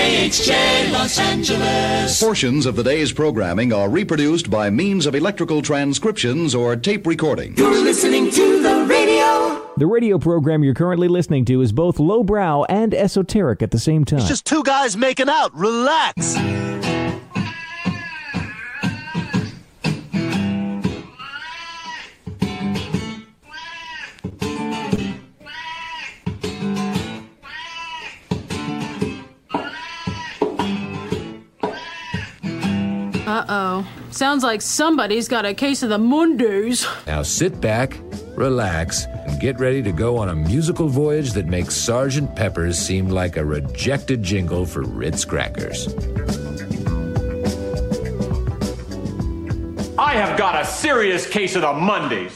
KHJ Los Angeles. Portions of the day's programming are reproduced by means of electrical transcriptions or tape recording. You're listening to the radio. The radio program you're currently listening to is both lowbrow and esoteric at the same time. It's just two guys making out. Relax. Uh-oh. Sounds like somebody's got a case of the Mondays. Now sit back, relax, and get ready to go on a musical voyage that makes Sgt. Pepper's seem like a rejected jingle for Ritz crackers. I have got a serious case of the Mondays.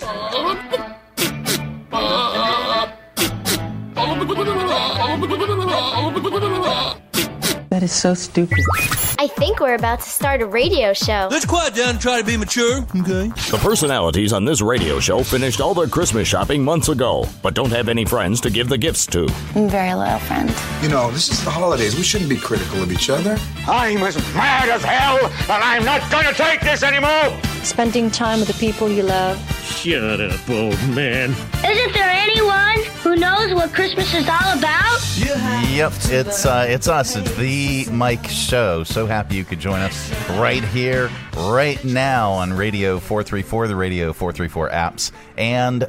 That is so stupid. I think we're about to start a radio show. Let's quiet down and try to be mature, okay? The personalities on this radio show finished all their Christmas shopping months ago, but don't have any friends to give the gifts to. I'm a very loyal friend. You know, this is the holidays. We shouldn't be critical of each other. I'm as mad as hell, and I'm not going to take this anymore. Spending time with the people you love. Shut up, old man. Isn't there anyone who knows what Christmas is all about? Yep, it's us. It's the Mike Show. So happy you could join us right here, right now on Radio 434, the Radio 434 apps, and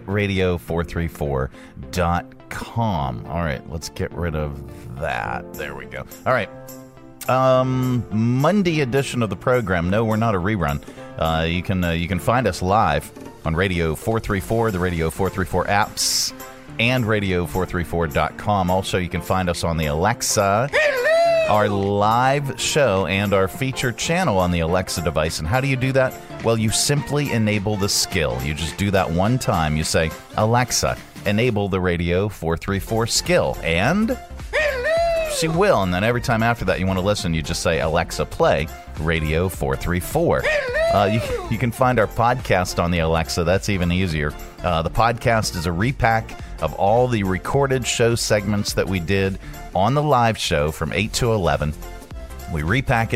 radio434.com. All right, let's get rid of that. There we go. All right. Monday edition of the program. No, we're not a rerun. You can find us live on Radio 434, the Radio 434 apps, and radio434.com. Also, you can find us on the Alexa, our live show, and our featured channel on the Alexa device. And how do you do that? Well, you simply enable the skill. You just do that one time. You say, Alexa, enable the Radio 434 skill. And she will. And then every time after that you want to listen, you just say, Alexa, play Radio 434. You can find our podcast on the Alexa. That's even easier. The podcast is a repack of all the recorded show segments that we did on the live show from 8 to 11. We repack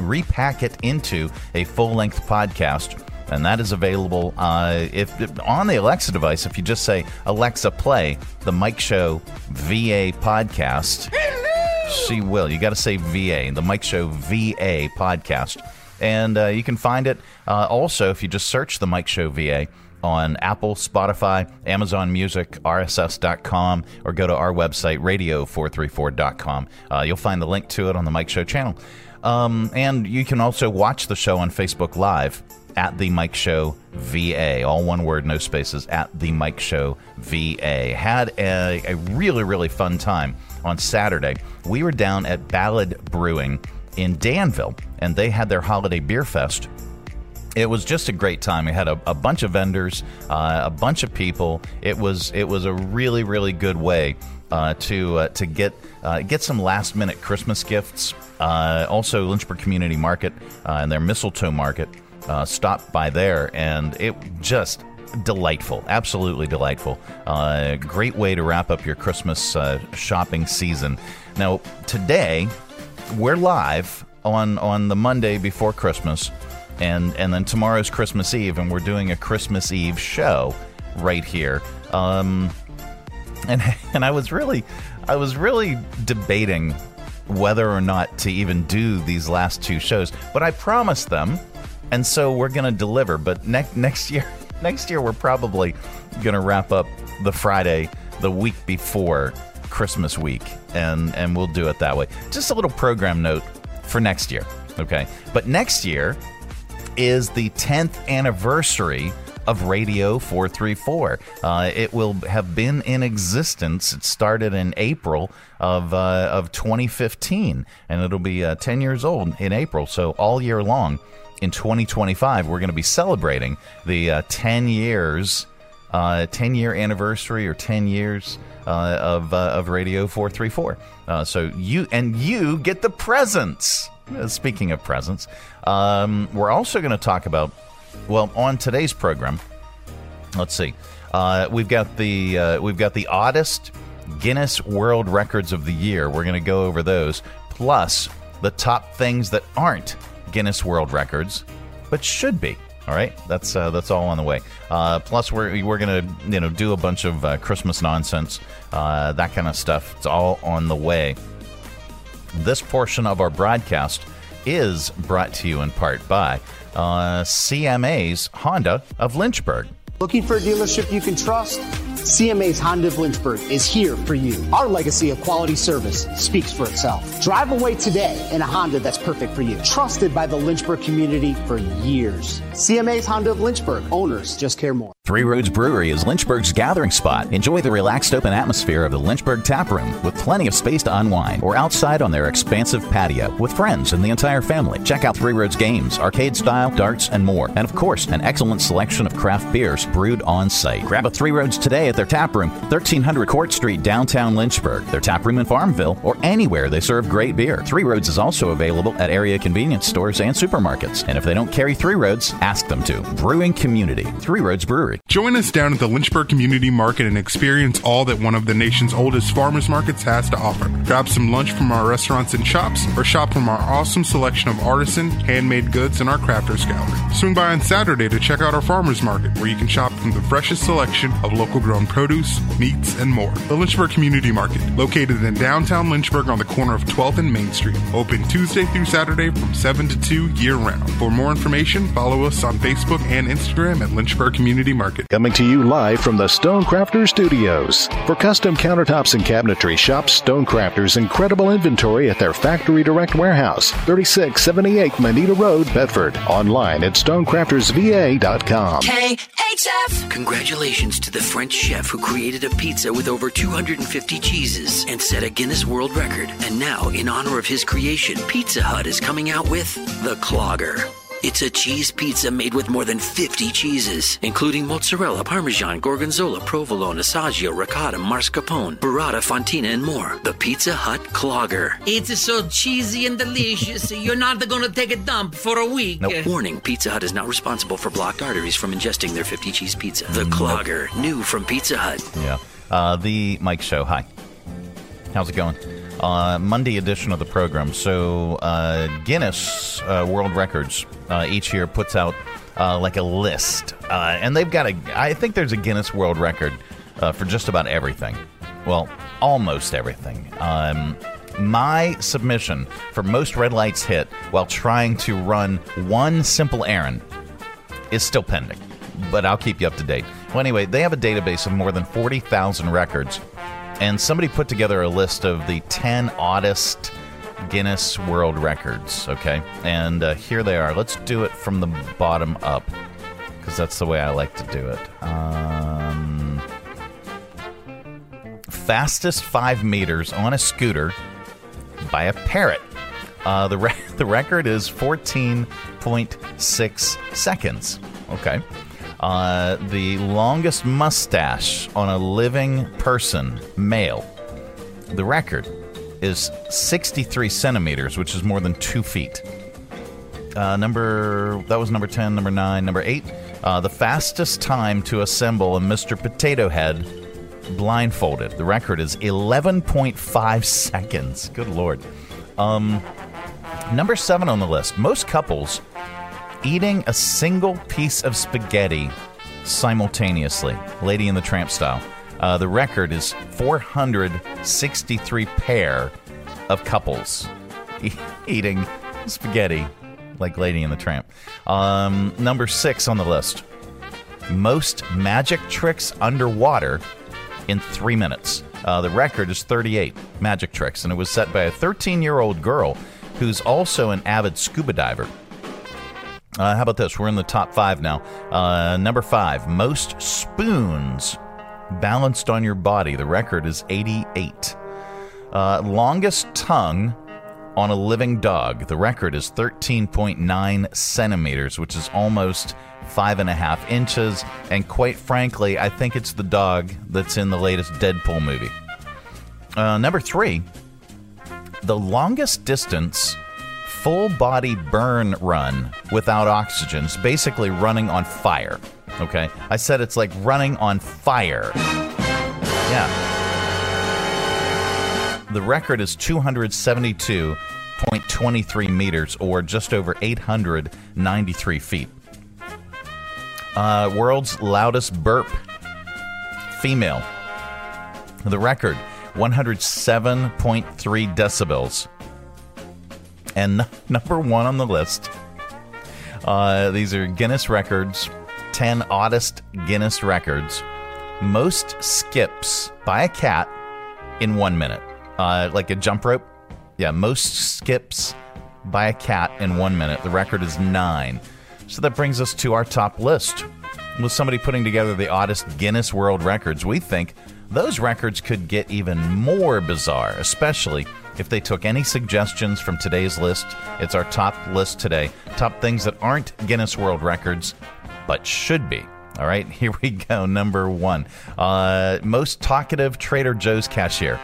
it into a full-length podcast, and that is available if on the Alexa device. If you just say, Alexa, play the Mike Show VA podcast, she will. You got to say VA, the Mike Show VA podcast. And you can find it also if you just search the Mike Show VA on Apple, Spotify, Amazon Music, RSS.com, or go to our website, radio434.com. You'll find the link to it on the Mike Show channel. And you can also watch the show on Facebook Live at the Mike Show VA. All one word, no spaces, at the Mike Show VA. Had a really, really fun time on Saturday. We were down at Ballad Brewing in Danville, and they had their holiday beer fest. It was just a great time. We had a bunch of vendors, a bunch of people. It was a really, really good way to get some last minute Christmas gifts. Also, Lynchburg Community Market and their Mistletoe Market stopped by there, and it just delightful, absolutely delightful. Great way to wrap up your Christmas shopping season. Now today, we're live on the Monday before Christmas, and then tomorrow's Christmas Eve, and we're doing a Christmas Eve show right here. And I was really debating whether or not to even do these last two shows, but I promised them, and so we're going to deliver. But next year we're probably going to wrap up the Friday the week before Christmas week, and we'll do it that way. Just a little program note for next year, okay? But next year is the 10th anniversary of Radio 434. It will have been in existence. It started in April of 2015, and it'll be 10 years old in April. So all year long in 2025, we're going to be celebrating the 10 year anniversary, or 10 years of Radio 434. So you get the presents. Speaking of presents, we're also going to talk about, well, on today's program, let's see, we've got the oddest Guinness World Records of the year. We're going to go over those. plus the top things that aren't Guinness World Records, but should be. All right, that's all on the way. Plus, we're gonna do a bunch of Christmas nonsense, that kind of stuff. It's all on the way. This portion of our broadcast is brought to you in part by CMA's Honda of Lynchburg. Looking for a dealership you can trust? CMA's Honda of Lynchburg is here for you. Our legacy of quality service speaks for itself. Drive away today in a Honda that's perfect for you. Trusted by the Lynchburg community for years. CMA's Honda of Lynchburg. Owners just care more. Three Roads Brewery is Lynchburg's gathering spot. Enjoy the relaxed open atmosphere of the Lynchburg Tap Room with plenty of space to unwind, or outside on their expansive patio with friends and the entire family. Check out Three Roads games, arcade style, darts, and more. And of course, an excellent selection of craft beers brewed on site. Grab a Three Roads today at their tap room, 1300 Court Street, downtown Lynchburg. Their tap room in Farmville, or anywhere they serve great beer. Three Roads is also available at area convenience stores and supermarkets. And if they don't carry Three Roads, ask them to. Brewing community, Three Roads Brewery. Join us down at the Lynchburg Community Market and experience all that one of the nation's oldest farmers markets has to offer. Grab some lunch from our restaurants and shops, or shop from our awesome selection of artisan, handmade goods in our crafters gallery. Swing by on Saturday to check out our farmers market, where you can shop from the freshest selection of local grown produce, meats, and more. The Lynchburg Community Market, located in downtown Lynchburg on the corner of 12th and Main Street. Open Tuesday through Saturday from 7 to 2 year-round. For more information, follow us on Facebook and Instagram at Lynchburg Community Market. Coming to you live from the Stonecrafter Studios. For custom countertops and cabinetry, shop Stonecrafter's incredible inventory at their Factory Direct Warehouse, 3678 Manita Road, Bedford. Online at stonecraftersva.com. KHF! Congratulations to the French chef who created a pizza with over 250 cheeses and set a Guinness World Record. And now, in honor of his creation, Pizza Hut is coming out with the Clogger. It's a cheese pizza made with more than 50 cheeses, including mozzarella, parmesan, gorgonzola, provolone, assaggio, ricotta, mascarpone, burrata, fontina, and more. The Pizza Hut Clogger. It's so cheesy and delicious, you're not going to take a dump for a week. Nope. Warning, Pizza Hut is not responsible for blocked arteries from ingesting their 50-cheese pizza. The Clogger, new from Pizza Hut. Yeah. The Mike Show. Hi. How's it going? Monday edition of the program. So Guinness World Records each year puts out like a list. And they've got I think there's a Guinness World Record for just about everything. Well, almost everything. My submission for most red lights hit while trying to run one simple errand is still pending. But I'll keep you up to date. Well, anyway, they have a database of more than 40,000 records. And somebody put together a list of the 10 oddest Guinness World Records, okay? And here they are. Let's do it from the bottom up, because that's the way I like to do it. Fastest 5 meters on a scooter by a parrot. The record is 14.6 seconds, okay? The longest mustache on a living person, male. The record is 63 centimeters, which is more than 2 feet. That was number 10, number 9, number 8. The fastest time to assemble a Mr. Potato Head blindfolded. The record is 11.5 seconds. Good Lord. Number 7 on the list. Most couples eating a single piece of spaghetti simultaneously, Lady and the Tramp style. The record is 463 pair of couples eating spaghetti like Lady and the Tramp. Number 6 on the list. Most magic tricks underwater in 3 minutes. The record is 38 magic tricks, and it was set by a 13-year-old girl who's also an avid scuba diver. How about this? We're in the top 5 now. Number 5, most spoons balanced on your body. The record is 88. Longest tongue on a living dog. The record is 13.9 centimeters, which is almost 5.5 inches. And quite frankly, I think it's the dog that's in the latest Deadpool movie. Number 3, the longest distance full-body burn run without oxygen. It's basically running on fire, okay? I said it's like running on fire. Yeah. The record is 272.23 meters, or just over 893 feet. World's loudest burp, female. The record, 107.3 decibels. And number one on the list, these are Guinness records, 10 oddest Guinness records. Most skips by a cat in 1 minute. Like a jump rope. Yeah, most skips by a cat in 1 minute. The record is 9. So that brings us to our top list. With somebody putting together the oddest Guinness World Records, we think those records could get even more bizarre, especially if they took any suggestions from today's list. It's our top list today. Top things that aren't Guinness World Records, but should be. All right, here we go. Number 1. Most talkative Trader Joe's cashier.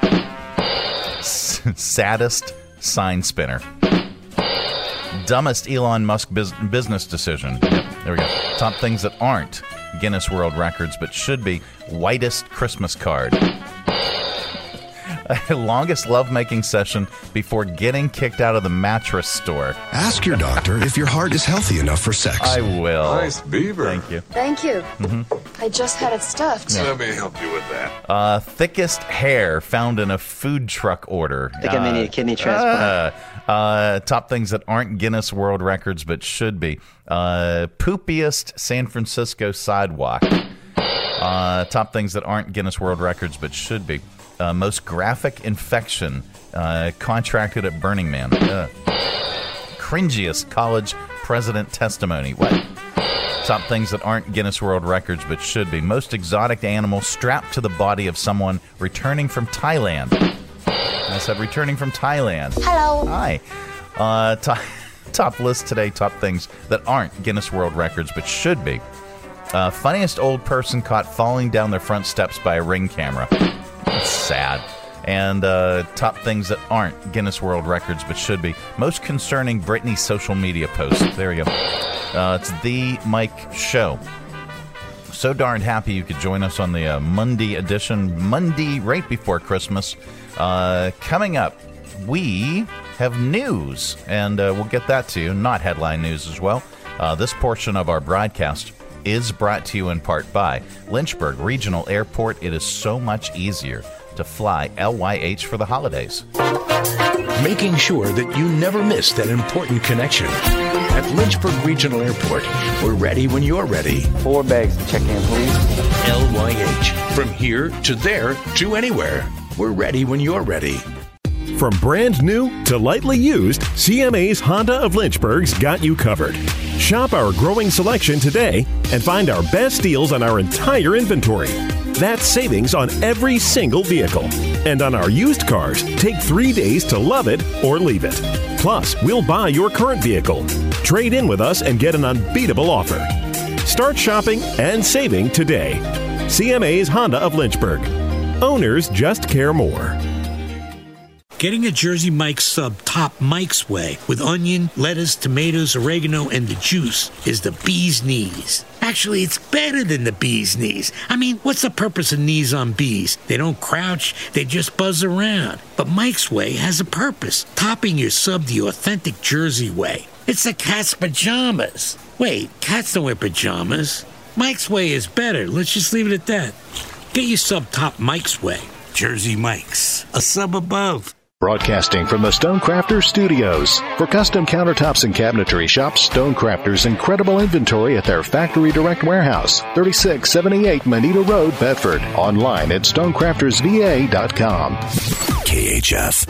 Saddest sign spinner. Dumbest Elon Musk business decision. Yep, there we go. Top things that aren't Guinness World Records, but should be. Whitest Christmas card. Longest lovemaking session before getting kicked out of the mattress store. Ask your doctor if your heart is healthy enough for sex. I will. Nice beaver. Thank you. Thank you. Mm-hmm. I just had it stuffed. Let me help you with that. Thickest hair found in a food truck order. I think I may need a kidney transplant. Top things that aren't Guinness World Records but should be. Poopiest San Francisco sidewalk. Top things that aren't Guinness World Records but should be. Most graphic infection contracted at Burning Man. Cringiest college president testimony. What? Top things that aren't Guinness World Records but should be. Most exotic animal strapped to the body of someone returning from Thailand. I said returning from Thailand. Hello. Hi. Top list today, top things that aren't Guinness World Records but should be. Funniest old person caught falling down their front steps by a Ring camera. That's sad. And top things that aren't Guinness World Records but should be. Most concerning Britney social media post. There we go. It's The Mike Show. So darn happy you could join us on the Monday edition, Monday right before Christmas. Coming up, we have news, and we'll get that to you. Not headline news as well. This portion of our broadcast is brought to you in part by Lynchburg Regional Airport. It is so much easier to fly LYH for the holidays. Making sure that you never miss that important connection. At Lynchburg Regional Airport, we're ready when you're ready. 4 bags to check in, please. LYH. From here to there to anywhere. We're ready when you're ready. From brand new to lightly used, CMA's Honda of Lynchburg's got you covered. Shop our growing selection today and find our best deals on our entire inventory. That's savings on every single vehicle. And on our used cars, take 3 days to love it or leave it. Plus, we'll buy your current vehicle. Trade in with us and get an unbeatable offer. Start shopping and saving today. CMA's Honda of Lynchburg. Owners just care more. Getting a Jersey Mike's sub top Mike's way with onion, lettuce, tomatoes, oregano, and the juice is the bee's knees. Actually, it's better than the bee's knees. I mean, what's the purpose of knees on bees? They don't crouch, they just buzz around. But Mike's Way has a purpose, topping your sub the authentic Jersey way. It's the cat's pajamas. Wait, cats don't wear pajamas. Mike's Way is better. Let's just leave it at that. Get your sub top Mike's Way. Jersey Mike's, a sub above. Broadcasting from the Stonecrafters Studios. For custom countertops and cabinetry, shop Stonecrafters' incredible inventory at their Factory Direct Warehouse, 3678 Manita Road, Bedford. Online at stonecraftersva.com. KHF.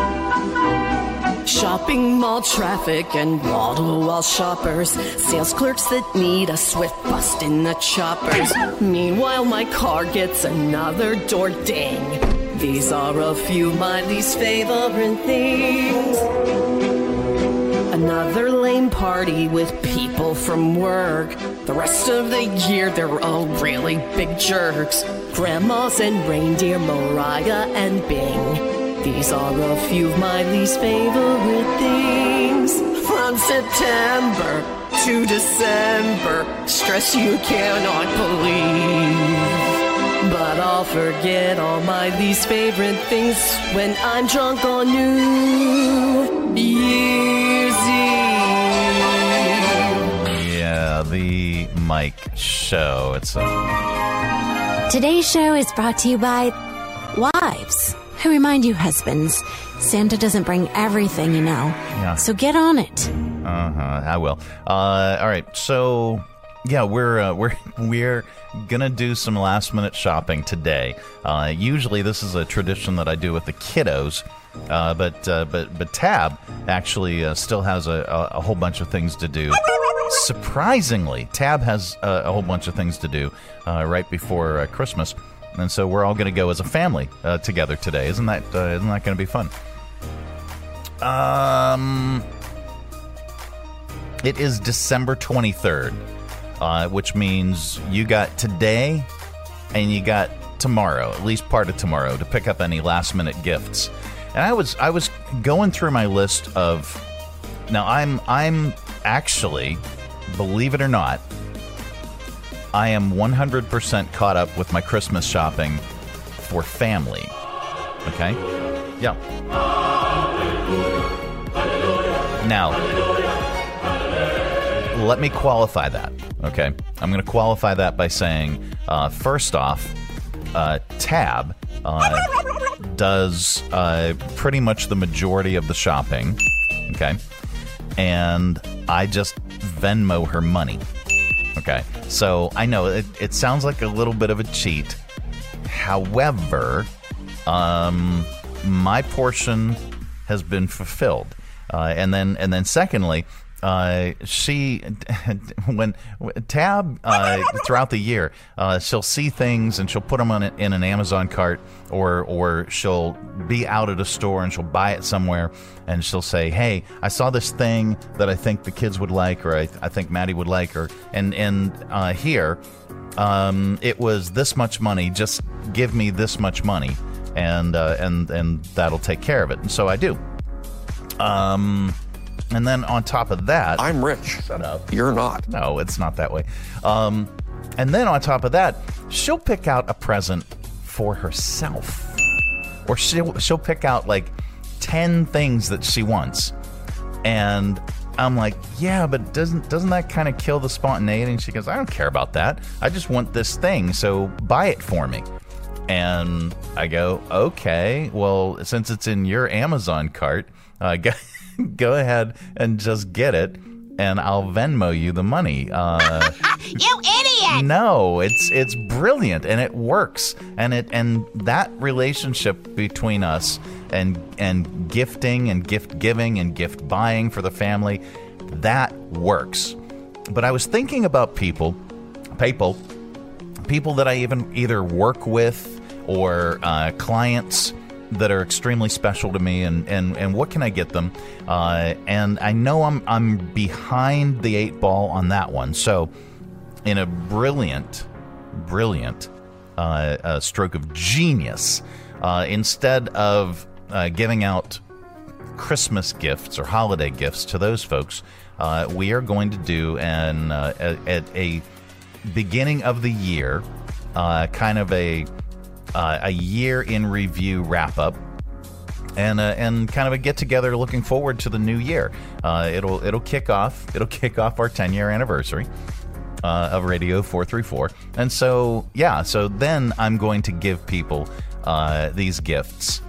Shopping mall traffic and wall-to-wall shoppers. Sales clerks that need a swift bust in the choppers. Meanwhile, my car gets another door ding. These are a few of my least favorite things. Another lame party with people from work. The rest of the year they're all really big jerks. Grandmas and reindeer, Mariah and Bing. These are a few of my least favorite things. From September to December, stress you cannot believe. But I'll forget all my least favorite things when I'm drunk on New Year's Eve. Yeah, the Mike Show. Today's show is brought to you by wives who remind you husbands Santa doesn't bring everything, Yeah. So get on it. I will. All right. So, yeah, we're gonna do some last minute shopping today. Usually, this is a tradition that I do with the kiddos, but Tab actually still has a whole bunch of things to do. Surprisingly, Tab has a whole bunch of things to do right before Christmas, and so we're all going to go as a family together today. Isn't that going to be fun? It is December 23rd, which means you got today and you got tomorrow, at least part of tomorrow, to pick up any last minute gifts. And I was going through my list of. Now I'm actually, believe it or not, I am 100% caught up with my Christmas shopping for family. Okay? Yeah. Now, let me qualify that. Okay? I'm going to qualify that by saying, first off, Tab does pretty much the majority of the shopping. Okay? And I just Venmo her money. Okay, so I know it sounds like a little bit of a cheat. However, my portion has been fulfilled. And then secondly, she, when Tab, throughout the year, she'll see things and she'll put them in an Amazon cart, or she'll be out at a store and she'll buy it somewhere and she'll say, hey, I saw this thing that I think the kids would like, or I think Maddie would like, and here, it was this much money, just give me this much money, and that'll take care of it. And so I do. And then on top of that... I'm rich. Shut up. You're not. No, it's not that way. And then on top of that, she'll pick out a present for herself. Or she'll pick out like 10 things that she wants. And I'm like, yeah, but doesn't that kind of kill the spontaneity? And she goes, I don't care about that. I just want this thing, so buy it for me. And I go, okay, well, since it's in your Amazon cart, go ahead and just get it, and I'll Venmo you the money. You idiot! No, it's brilliant, and it works, and that relationship between us and gifting and gift giving and gift buying for the family, that works. But I was thinking about people that I either work with or clients that are extremely special to me, and what can I get them? And I know I'm behind the 8 ball on that one. So, in a brilliant stroke of genius, instead of giving out Christmas gifts or holiday gifts to those folks, we are going to do at a beginning of the year, kind of a year in review wrap up, and kind of a get together looking forward to the new year. It'll kick off our 10-year anniversary of Radio 434, and so then I'm going to give people these gifts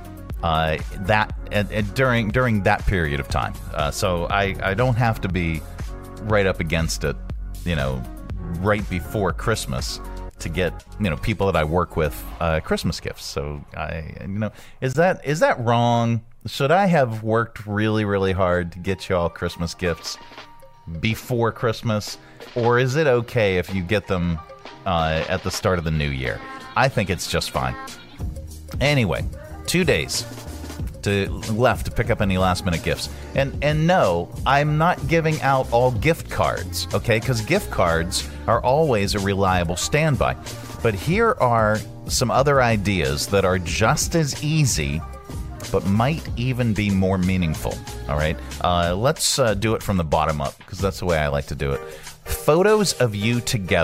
during that period of time. So I don't have to be right up against it, right before Christmas, to get people that I work with Christmas gifts. So is that wrong? Should I have worked really, really hard to get you all Christmas gifts before Christmas, or is it okay if you get them at the start of the new year? I think it's just fine. Anyway, 2 days left to pick up any last minute gifts, and no, I'm not giving out all gift cards, okay? Because gift cards are always a reliable standby. But here are some other ideas that are just as easy, but might even be more meaningful. All right, let's do it from the bottom up, because that's the way I like to do it. Photos of you together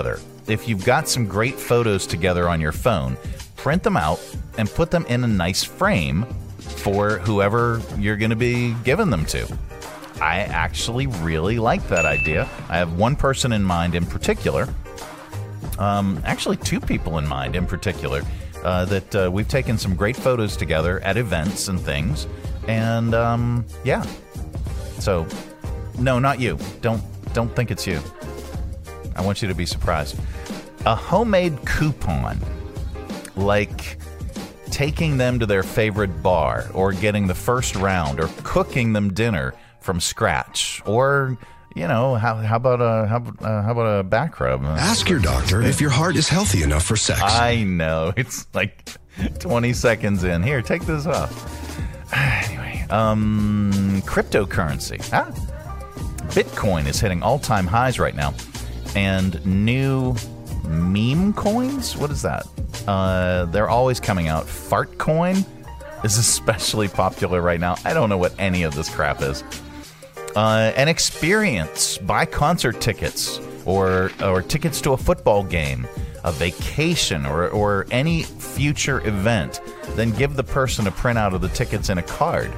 if you've got some great photos together on your phone, print them out and put them in a nice frame for whoever you're going to be giving them to. I actually really like that idea. I have one person in mind in particular. Actually, two people in mind in particular that we've taken some great photos together at events and things. And, yeah. So, no, not you. Don't think it's you. I want you to be surprised. A homemade coupon, like taking them to their favorite bar or getting the first round or cooking them dinner from scratch, or how about a back rub? Ask your doctor if your heart is healthy enough for sex. I know, it's like 20 seconds in. Here, take this off. Anyway, cryptocurrency. Bitcoin is hitting all-time highs right now, and new meme coins. What is that? They're always coming out. Fart coin is especially popular right now. I don't know what any of this crap is. An experience, buy concert tickets or tickets to a football game, a vacation, or any future event. Then give the person a printout of the tickets in a card.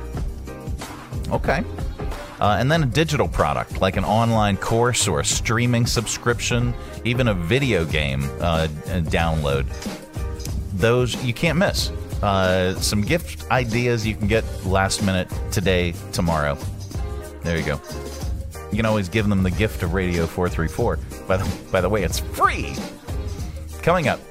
Okay. And then a digital product, like an online course or a streaming subscription, even a video game download. Those you can't miss. Some gift ideas you can get last minute today, tomorrow. There you go. You can always give them the gift of Radio 434. By the way, it's free. Coming up,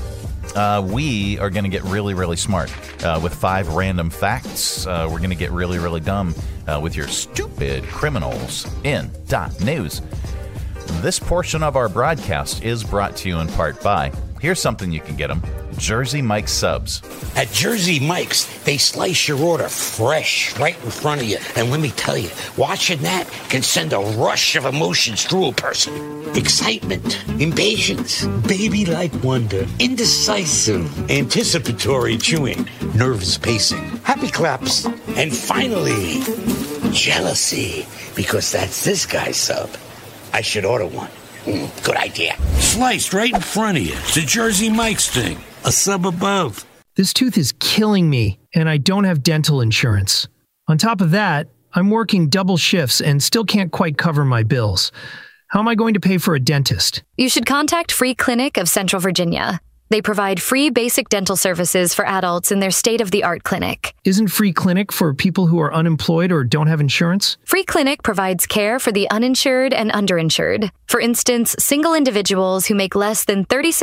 we are going to get really, really smart with 5 random facts. We're going to get really, really dumb with your stupid criminals in .news. This portion of our broadcast is brought to you in part by, here's something you can get them, Jersey Mike's subs. At Jersey Mike's, they slice your order fresh right in front of you. And let me tell you, watching that can send a rush of emotions through a person. Excitement, impatience, baby-like wonder, indecisive, anticipatory chewing, nervous pacing, happy claps, and finally, jealousy, because that's this guy's sub. I should order one. Good idea. Sliced right in front of you. It's a Jersey Mike's thing. A sub above. This tooth is killing me, and I don't have dental insurance. On top of that, I'm working double shifts and still can't quite cover my bills. How am I going to pay for a dentist? You should contact Free Clinic of Central Virginia. They provide free basic dental services for adults in their state-of-the-art clinic. Isn't Free Clinic for people who are unemployed or don't have insurance? Free Clinic provides care for the uninsured and underinsured. For instance, single individuals who make less than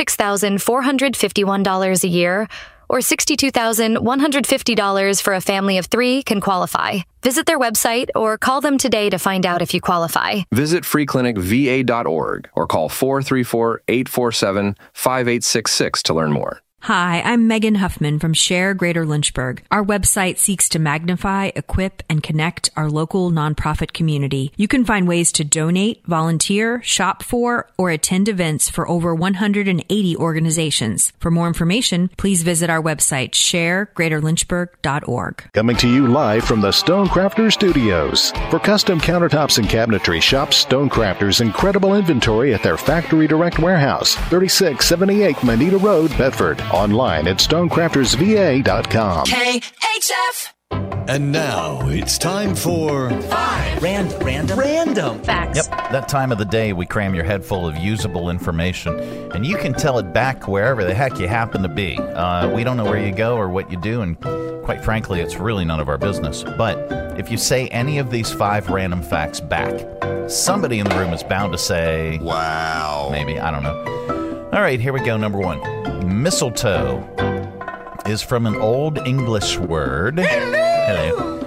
$36,451 a year or $62,150 for a family of 3 can qualify. Visit their website or call them today to find out if you qualify. Visit freeclinicva.org or call 434-847-5866 to learn more. Hi, I'm Megan Huffman from Share Greater Lynchburg. Our website seeks to magnify, equip, and connect our local nonprofit community. You can find ways to donate, volunteer, shop for, or attend events for over 180 organizations. For more information, please visit our website, sharegreaterlynchburg.org. Coming to you live from the Stonecrafters Studios. For custom countertops and cabinetry, shop Stonecrafters' incredible inventory at their Factory Direct Warehouse, 3678 Manita Road, Bedford. Online at stonecraftersva.com. KHF. And now it's time for 5 random facts. Yep, that time of the day we cram your head full of usable information, and you can tell it back wherever the heck you happen to be. We don't know where you go or what you do, and quite frankly, it's really none of our business. But if you say any of these 5 random facts back, somebody in the room is bound to say, wow. Maybe, I don't know. All right, here we go. Number 1. Mistletoe is from an Old English word. Hello.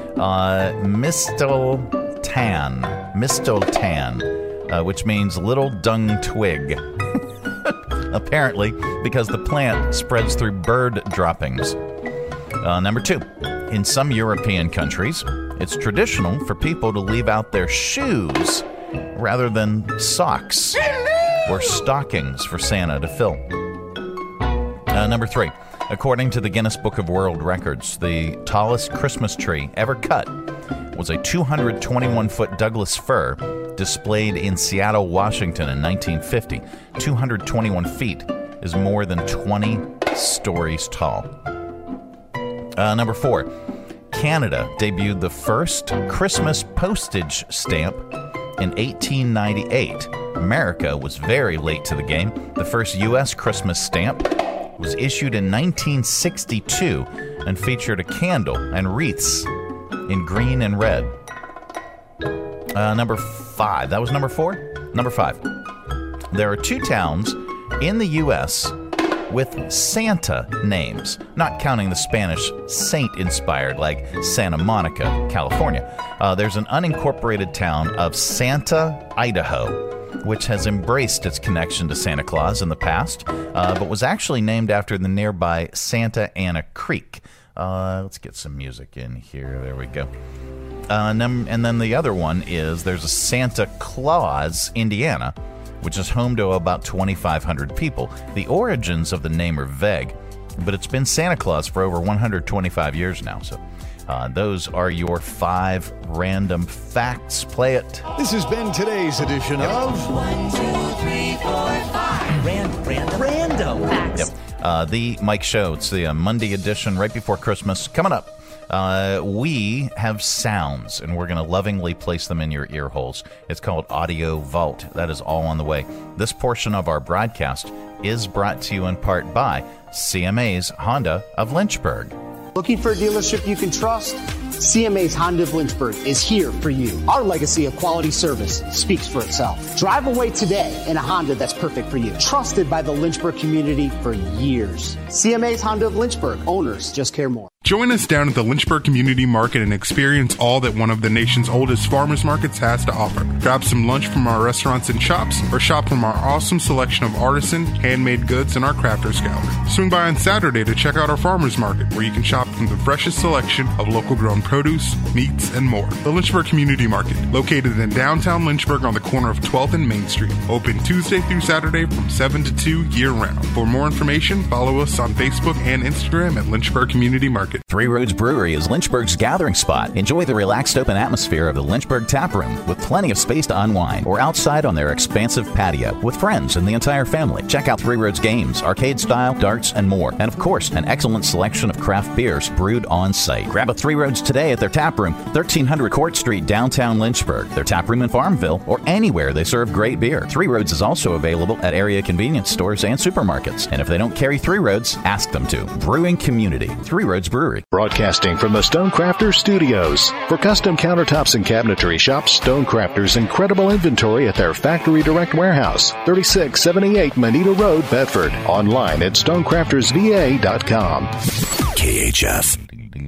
Mistletoe, which means little dung twig. Apparently, because the plant spreads through bird droppings. Number 2. In some European countries, it's traditional for people to leave out their shoes rather than socks or stockings for Santa to fill. Number 3. According to the Guinness Book of World Records, the tallest Christmas tree ever cut was a 221-foot Douglas fir displayed in Seattle, Washington in 1950. 221 feet is more than 20 stories tall. Number 4. Canada debuted the first Christmas postage stamp in 1898. America was very late to the game. The first U.S. Christmas stamp was issued in 1962 and featured a candle and wreaths in green and red. Number 5. That was number 4? Number 5. There are 2 towns in the U.S. with Santa names, not counting the Spanish saint-inspired like Santa Monica, California. There's an unincorporated town of Santa, Idaho, which has embraced its connection to Santa Claus in the past, but was actually named after the nearby Santa Ana Creek. Let's get some music in here. There we go. And then the other one is there's a Santa Claus, Indiana, which is home to about 2,500 people. The origins of the name are vague, but it's been Santa Claus for over 125 years now. So those are your 5 random facts. Play it. This has been today's edition of 1, 2, 3, 4, 5. Random facts. Yep. The Mike Show. It's the Monday edition right before Christmas. Coming up. We have sounds, and we're going to lovingly place them in your ear holes. It's called Audio Vault. That is all on the way. This portion of our broadcast is brought to you in part by CMA's Honda of Lynchburg. Looking for a dealership you can trust? CMA's Honda of Lynchburg is here for you. Our legacy of quality service speaks for itself. Drive away today in a Honda that's perfect for you. Trusted by the Lynchburg community for years. CMA's Honda of Lynchburg. Owners just care more. Join us down at the Lynchburg Community Market and experience all that one of the nation's oldest farmers markets has to offer. Grab some lunch from our restaurants and shops, or shop from our awesome selection of artisan, handmade goods in our crafters gallery. Swing by on Saturday to check out our farmers market, where you can shop from the freshest selection of local grown produce, meats, and more. The Lynchburg Community Market, located in downtown Lynchburg on the corner of 12th and Main Street. Open Tuesday through Saturday from 7 to 2 year-round. For more information, follow us on Facebook and Instagram at Lynchburg Community Market. Three Roads Brewery is Lynchburg's gathering spot. Enjoy the relaxed open atmosphere of the Lynchburg Tap Room with plenty of space to unwind, or outside on their expansive patio with friends and the entire family. Check out Three Roads games, arcade style, darts, and more. And of course, an excellent selection of craft beers brewed on site. Grab a Three Roads today at their tap room, 1300 Court Street, downtown Lynchburg. Their tap room in Farmville, or anywhere they serve great beer. Three Roads is also available at area convenience stores and supermarkets. And if they don't carry Three Roads, ask them to. Brewing community, Three Roads Brewery. Broadcasting from the Stonecrafters Studios. For custom countertops and cabinetry, shop Stonecrafters' incredible inventory at their Factory Direct Warehouse, 3678 Manita Road, Bedford. Online at stonecraftersva.com. KHF.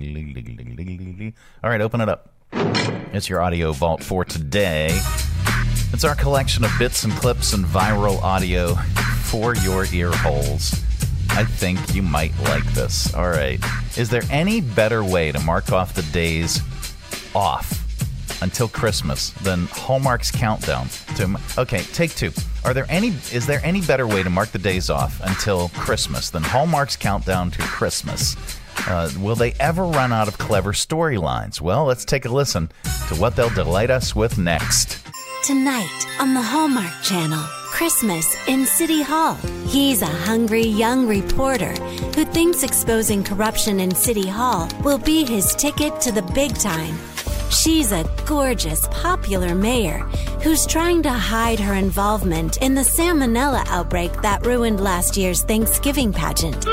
All right, open it up. It's your audio vault for today. It's our collection of bits and clips and viral audio for your ear holes. I think you might like this. All right. Is there any better way to mark off the days off until Christmas than Hallmark's countdown to... Okay, take 2. Is there any better way to mark the days off until Christmas than Hallmark's countdown to Christmas? Will they ever run out of clever storylines? Well, let's take a listen to what they'll delight us with next. Tonight on the Hallmark Channel, Christmas in City Hall. He's a hungry young reporter who thinks exposing corruption in City Hall will be his ticket to the big time. She's a gorgeous, popular mayor who's trying to hide her involvement in the salmonella outbreak that ruined last year's Thanksgiving pageant.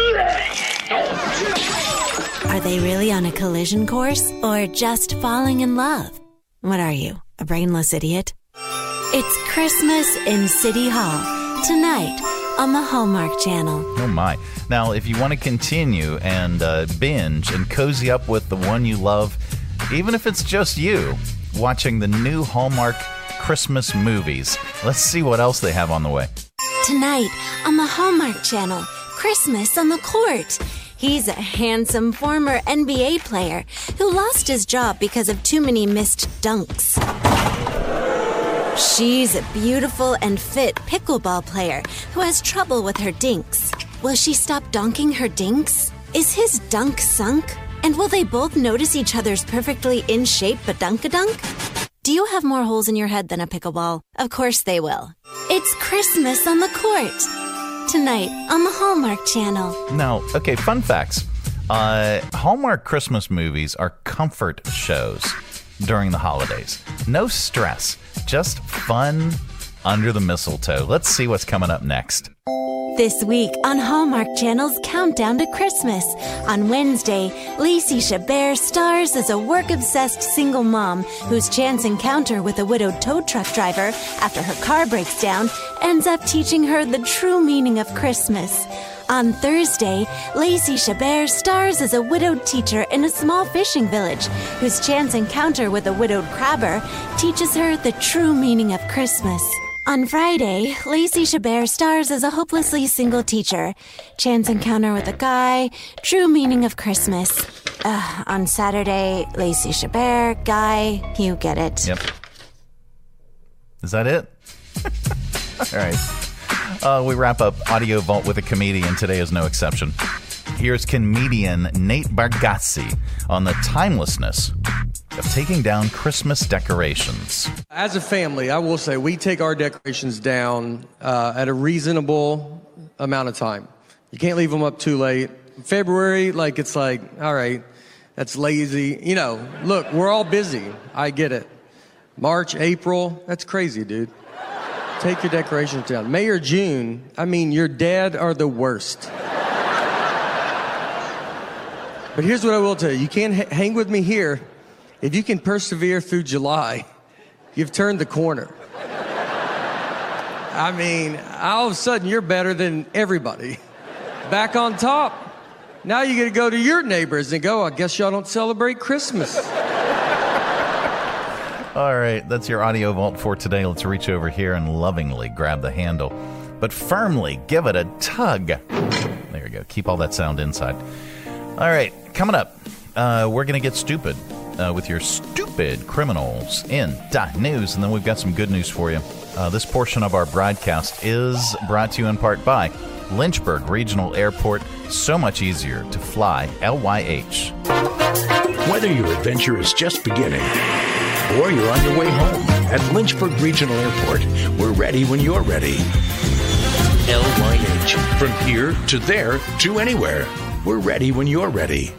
Are they really on a collision course or just falling in love? What are you, a brainless idiot? It's Christmas in City Hall, tonight on the Hallmark Channel. Oh my. Now, if you want to continue and binge and cozy up with the one you love, even if it's just you, watching the new Hallmark Christmas movies, let's see what else they have on the way. Tonight on the Hallmark Channel, Christmas on the Court. He's a handsome former NBA player who lost his job because of too many missed dunks. She's a beautiful and fit pickleball player who has trouble with her dinks. Will she stop dunking her dinks? Is his dunk sunk? And will they both notice each other's perfectly in shape badunkadunk? Do you have more holes in your head than a pickleball? Of course they will. It's Christmas on the Court. Tonight on the Hallmark Channel. Now, okay, fun facts. Hallmark Christmas movies are comfort shows during the holidays. No stress, just fun under the mistletoe. Let's see what's coming up next. This week on Hallmark Channel's Countdown to Christmas. On Wednesday, Lacey Chabert stars as a work-obsessed single mom whose chance encounter with a widowed tow truck driver after her car breaks down ends up teaching her the true meaning of Christmas. On Thursday, Lacey Chabert stars as a widowed teacher in a small fishing village whose chance encounter with a widowed crabber teaches her the true meaning of Christmas. On Friday, Lacey Chabert stars as a hopelessly single teacher. Chance encounter with a guy, true meaning of Christmas. On Saturday, Lacey Chabert, guy, you get it. Yep. Is that it? All right. We wrap up Audio Vault with a comedian. Today is no exception. Here's comedian Nate Bargatze on the timelessness of taking down Christmas decorations. As a family, I will say we take our decorations down at a reasonable amount of time. You can't leave them up too late. February, it's like, all right, that's lazy. You know, look, we're all busy. I get it. March, April, that's crazy, dude. Take your decorations down. May or June, your dad are the worst. But here's what I will tell you. You can't hang with me here. If you can persevere through July, you've turned the corner. All of a sudden, you're better than everybody. Back on top. Now you got to go to your neighbors and go, I guess y'all don't celebrate Christmas. All right, that's your Audio Vault for today. Let's reach over here and lovingly grab the handle, but firmly give it a tug. There you go. Keep all that sound inside. All right, coming up, we're going to get stupid with your stupid criminals in .news, and then we've got some good news for you. This portion of our broadcast is brought to you in part by Lynchburg Regional Airport. So much easier to fly, LYH. Whether your adventure is just beginning or you're on your way home, at Lynchburg Regional Airport, we're ready when you're ready. LYH. From here to there to anywhere. We're ready when you're ready.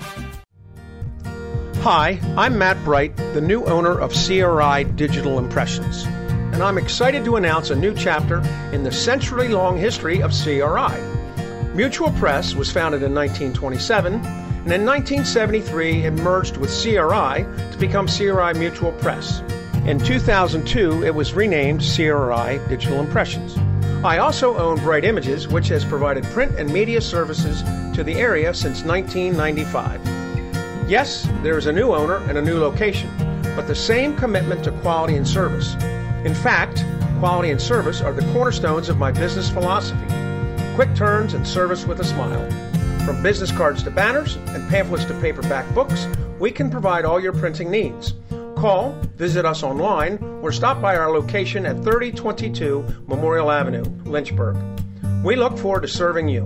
Hi, I'm Matt Bright, the new owner of CRI Digital Impressions, and I'm excited to announce a new chapter in the century-long history of CRI. Mutual Press was founded in 1927, and in 1973 it merged with CRI to become CRI Mutual Press. In 2002, it was renamed CRI Digital Impressions. I also own Bright Images, which has provided print and media services to the area since 1995. Yes, there is a new owner and a new location, but the same commitment to quality and service. In fact, quality and service are the cornerstones of my business philosophy. Quick turns and service with a smile. From business cards to banners and pamphlets to paperback books, we can provide all your printing needs. Call, visit us online, or stop by our location at 3022 Memorial Avenue, Lynchburg. We look forward to serving you.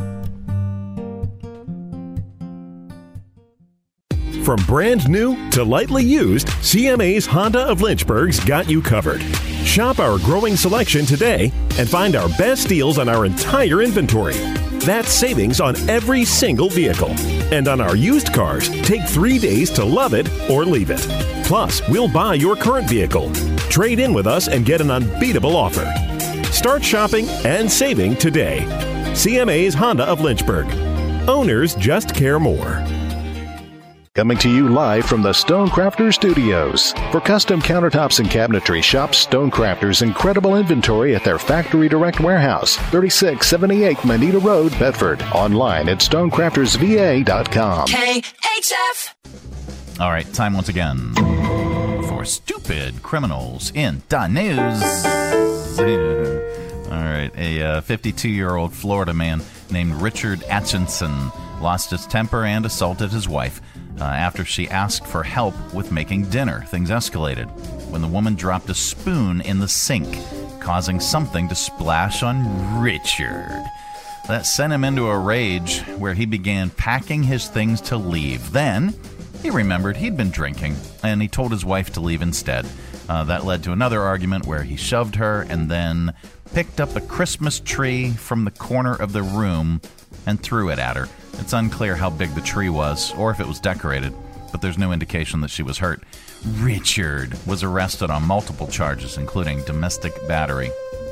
From brand new to lightly used, CMA's Honda of Lynchburg's got you covered. Shop our growing selection today and find our best deals on our entire inventory. That's savings on every single vehicle. And on our used cars, take 3 days to love it or leave it. Plus, we'll buy your current vehicle. Trade in with us and get an unbeatable offer. Start shopping and saving today. CMA's Honda of Lynchburg. Owners just care more. Coming to you live from the Stonecrafters Studios. For custom countertops and cabinetry, shop Stonecrafters' incredible inventory at their Factory Direct Warehouse, 3678 Manita Road, Bedford. Online at stonecraftersva.com. KHF. All right, time once again for stupid criminals in .news. All right, a 52-year-old Florida man named Richard Atchison lost his temper and assaulted his wife. After she asked for help with making dinner, things escalated when the woman dropped a spoon in the sink, causing something to splash on Richard. That sent him into a rage where he began packing his things to leave. Then He remembered he'd been drinking, and he told his wife to leave instead. That led to another argument where he shoved her and then picked up a Christmas tree from the corner of the room and threw it at her. It's unclear how big the tree was or if it was decorated, but there's no indication that she was hurt. Richard was arrested on multiple charges, including domestic battery.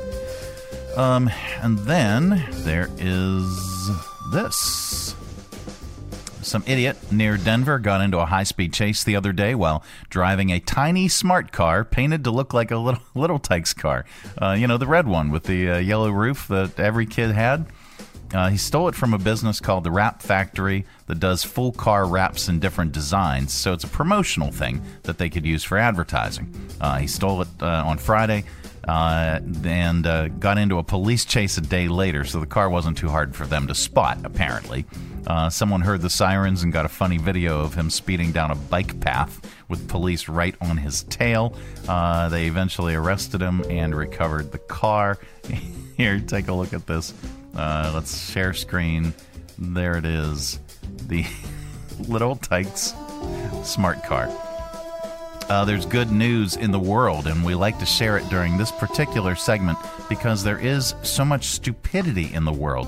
And then there is this. Some idiot near Denver got into a high-speed chase the other day while driving a tiny smart car painted to look like a Little Tikes car. The red one with the yellow roof that every kid had. He stole it from a business called the Wrap Factory that does full car wraps in different designs, so it's a promotional thing that they could use for advertising. He stole it on Friday and got into a police chase a day later, so the car wasn't too hard for them to spot, apparently. Someone heard the sirens and got a funny video of him speeding down a bike path with police right on his tail. They eventually arrested him and recovered the car. Here, take a look at this. Let's share screen. There it is. The Little Tikes smart car. There's good news in the world, and we like to share it during this particular segment because there is so much stupidity in the world.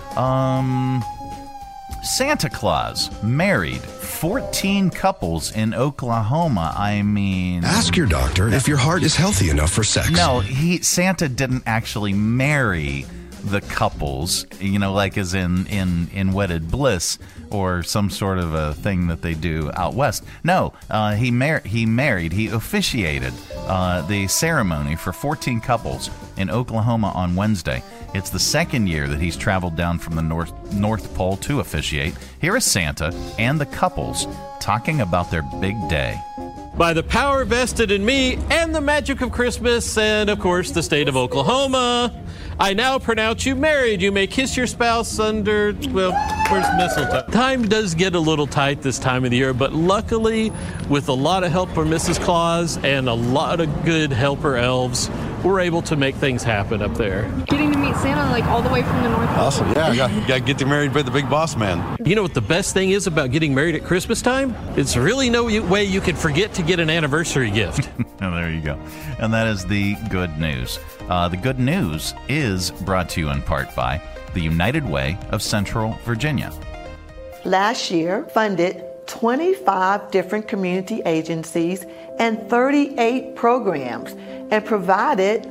Santa Claus married 14 couples in Oklahoma. I mean... Ask your doctor if your heart is healthy enough for sex. No, Santa didn't actually marry the couples, like as in wedded bliss or some sort of a thing that they do out west. No, he officiated the ceremony for 14 couples in Oklahoma on Wednesday. It's the second year that he's traveled down from the North Pole to officiate. Here is Santa and the couples talking about their big day. By the power vested in me and the magic of Christmas and, of course, the state of Oklahoma, I now pronounce you married. You may kiss your spouse under, where's mistletoe? Time does get a little tight this time of the year, but luckily, with a lot of help from Mrs. Claus and a lot of good helper elves, we're able to make things happen up there. Getting to meet Santa, all the way from the North Pole. Awesome. Yeah, got to get married by the big boss man. You know what the best thing is about getting married at Christmas time? It's really no way you can forget to get an anniversary gift. Oh, there you go. And that is the good news. The good news is brought to you in part by the United Way of Central Virginia. Last year, funded 25 different community agencies and 38 programs and provided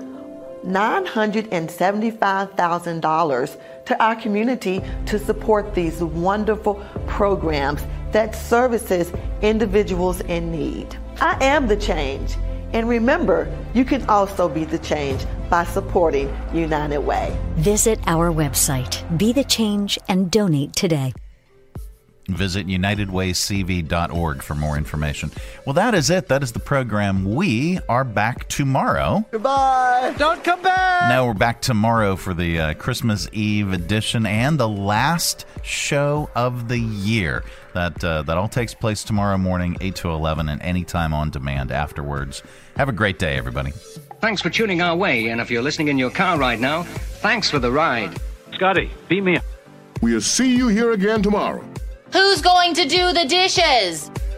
$975,000 to our community to support these wonderful programs that services individuals in need. I am the change. And remember, you can also be the change by supporting United Way. Visit our website, Be the Change, and donate today. Visit UnitedWayCV.org for more information. Well, that is it. That is the program. We are back tomorrow. Goodbye. Don't come back. No, we're back tomorrow for the Christmas Eve edition and the last show of the year. That all takes place tomorrow morning, 8 to 11, and anytime on demand afterwards. Have a great day, everybody. Thanks for tuning our way, and if you're listening in your car right now, thanks for the ride. Scotty, beat me up. We'll see you here again tomorrow. Who's going to do the dishes?